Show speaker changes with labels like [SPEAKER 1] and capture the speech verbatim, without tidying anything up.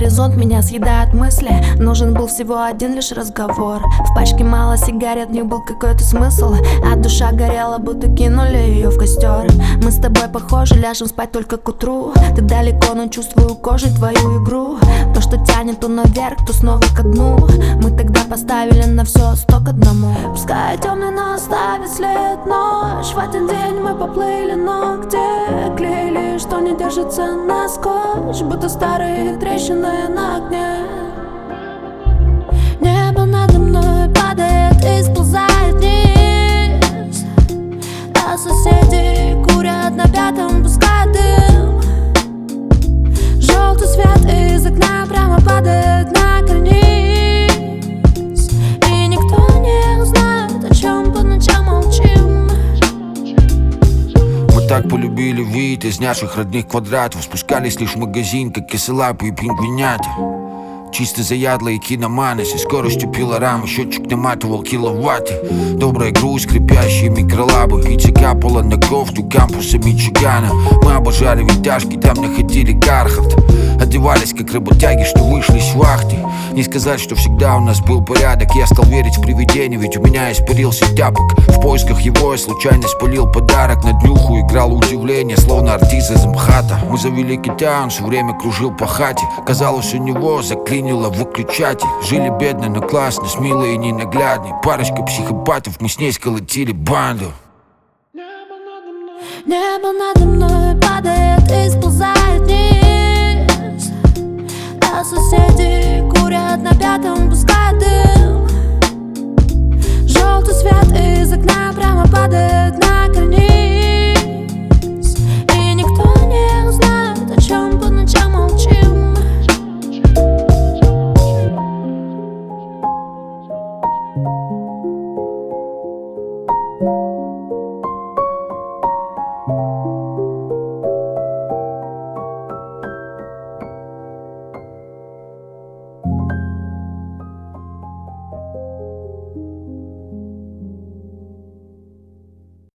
[SPEAKER 1] горизонт, меня съедают мысли. Нужен был всего один лишь разговор. В пачке мало сигарет, в них был какой-то смысл. А душа горела, будто кинули ее в костер. Мы с тобой похожи, ляжем спать только к утру. Ты далеко, но чувствую кожей твою игру. То, что тянет то наверх, то снова ко дну. Мы тогда поставили на все сто к одному. Пускай темный, но оставит след ночь. В один день мы поплыли, но где клеили, что не держится на скотч, будто старые трещины на огне. Небо надо мной падает и сползает вниз, а соседи курят на пятом, пускают дым. Желтый свет из окна прямо падает на карниз, и никто не узнает, о чем по ночам молчим.
[SPEAKER 2] Мы так полюбили вид из наших родных квадратов. Спускались лишь в магазин, как косолапые пингвинята. Чисто заядлые киноманы, со скоростью пилорамы. Счетчик наматывал киловатты. Добрая грусть, скрипящие микролабы. Пицца капала на кофту кампуса Мичигана. Мы обожали витяжки, там находили Кархарт. Одевались как работяги, что вышли с вахты. Не сказать, что всегда у нас был порядок. Я стал верить в привидения, ведь у меня испарился тяпок. В поисках его я случайно спалил подарок. На днюху играл удивление, словно артист из МХАТа. Мы завели кита, он все время кружил по хате. Казалось, у него заклинило выключатель. Жили бедно, но классно, с милой и ненаглядной. Парочка психопатов, мы с ней сколотили банду.
[SPEAKER 1] Небо надо мной падает и сползает вниз, а соседи курят на пятом, пускают дым. Желтый свет из окна прямо падает на